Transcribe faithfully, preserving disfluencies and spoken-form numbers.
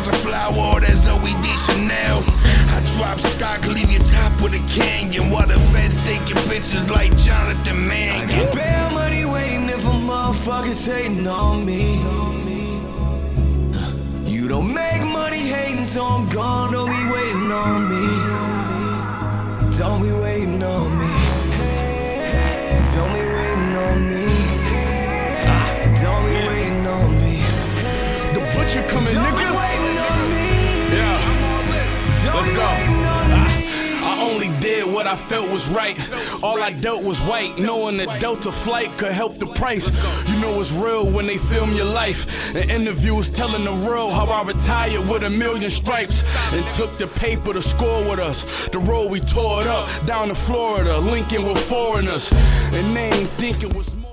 pounds of flour, or that Zoe D Chanel. I drop stock, leave your top with a canyon, while the feds taking pictures like Jonathan Mann. I got bail money waiting if a motherfucker's hating on me. You don't make money hating, so I'm gone. Don't be waiting on me. Don't be waiting on me. Don't be waiting on me. Don't be waiting on me. The butcher coming, Don't nigga. be waiting on me. Yeah. Don't Let's be go. waiting on I, me. I only did what I felt was right. All I dealt was white, knowing that Delta flight could help the price. You know it's real when they film your life. In interviews telling the real how I retired with a million stripes and took the paper to score with us. The road we tore it up down to Florida, Lincoln with foreigners, and they ain't think it was.